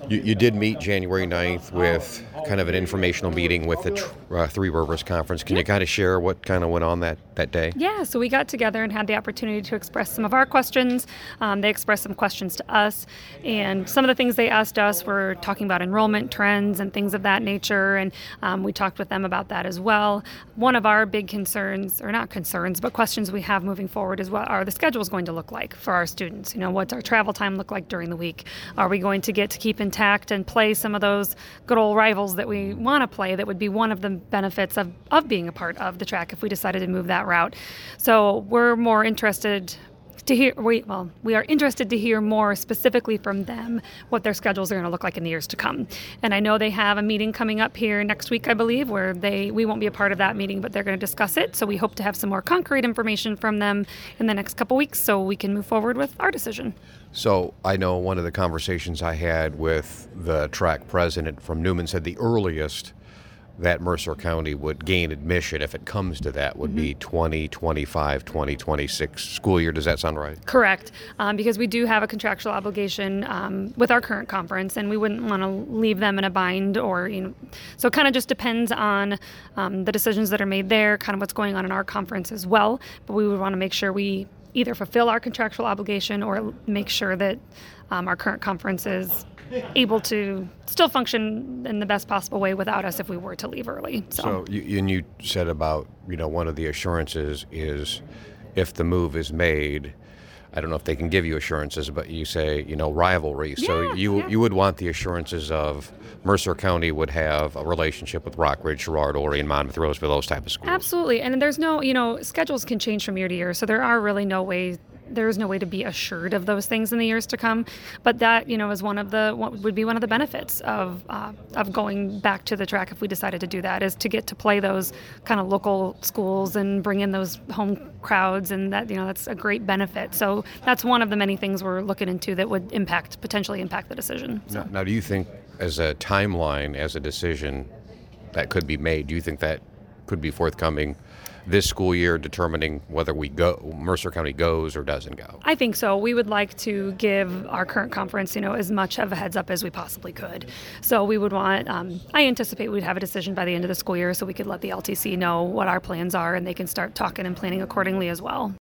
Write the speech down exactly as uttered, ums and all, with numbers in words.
You, you did meet January ninth with kind of an informational meeting with the tr- uh, Three Rivers Conference. Can you kind of share what kind of went on that, that day? Yeah, so we got together and had the opportunity to express some of our questions. Um, they expressed some questions to us, and some of the things they asked us were talking about enrollment trends and things of that nature, and um, we talked with them about that as well. One of our big concerns, or not concerns, but questions we have moving forward is what are the schedules going to look like for our students? You know, what's our travel time look like during the week? Are we going to get to keep intact and play some of those good old rivals that we want to play? That would be one of the benefits of, of being a part of the track if we decided to move that route. So we're more interested to hear, we, well, we are interested to hear more specifically from them what their schedules are going to look like in the years to come. And I know they have a meeting coming up here next week, I believe, where they we won't be a part of that meeting, but they're going to discuss it. So we hope to have some more concrete information from them in the next couple weeks so we can move forward with our decision. So I know one of the conversations I had with the track president from Newman said the earliest that Mercer County would gain admission, if it comes to that, would mm-hmm. be twenty twenty-five, twenty twenty-six school year. Does that sound right? Correct, um, because we do have a contractual obligation um, with our current conference, and we wouldn't want to leave them in a bind. Or you know, so it kind of just depends on um, the decisions that are made there, kind of what's going on in our conference as well. But we would want to make sure we either fulfill our contractual obligation or make sure that um, our current conference is able to still function in the best possible way without us if we were to leave early. So, so you, and you said about, you know, one of the assurances is if the move is made, I don't know if they can give you assurances, but you say, you know, rivalry. Yeah, so you yeah. you would want the assurances of Mercer County would have a relationship with Rockridge, Girard, Orion, Monmouth, Roseville, those type of schools. Absolutely. And there's no, you know, schedules can change from year to year. So there are really no ways There's no way to be assured of those things in the years to come, but that you know is one of the what would be one of the benefits of uh, of going back to the track if we decided to do that, is to get to play those kind of local schools and bring in those home crowds, and that you know that's a great benefit. So that's one of the many things we're looking into that would impact potentially impact the decision. So. Now, now, do you think as a timeline, as a decision that could be made, do you think that could be forthcoming this school year, determining whether we go, Mercer County goes or doesn't go? I think so. We would like to give our current conference, you know, as much of a heads up as we possibly could. So we would want, um, I anticipate we'd have a decision by the end of the school year so we could let the L T C know what our plans are and they can start talking and planning accordingly as well.